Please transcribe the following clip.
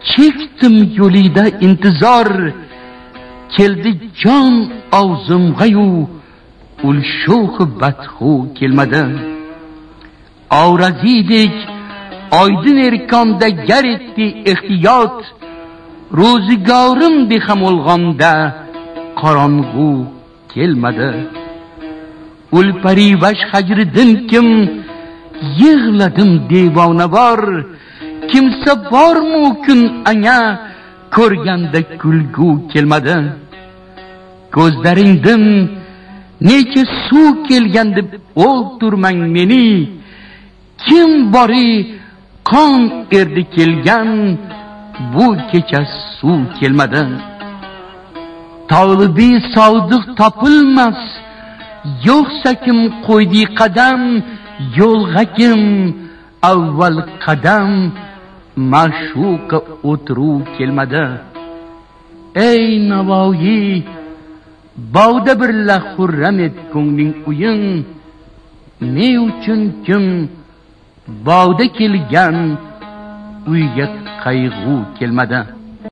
chekdim yo'lida intizor, keldi jon og'zimg'ayu ul sho'x badxu kelmadi. Avrazidek oydin erkonda gar etdi ehtiyot, ro'zigorim beham olg'onda qorong'u kelmadi. Ul parivash hajridan kim yig'ladim devona bor, kimsa bormi kun anga ko'rganda kulgu kelmadi. Ko'zlaringdan necha suv kelgan deb o'ltirmang meni, kim bori qon erdi kelgan bu kecha suv kelmadi. Tolibi sodiq topilmas, yo'qsa kim qo'ydi qadam, yo'lga kim avval qadam ma'shuqa o'tiruv kelmadi. Ey Navoiy, bavda birla xurram et ko'ngling uying, ne uchun kim bavda kelgan uyga qayg'u kelmadi.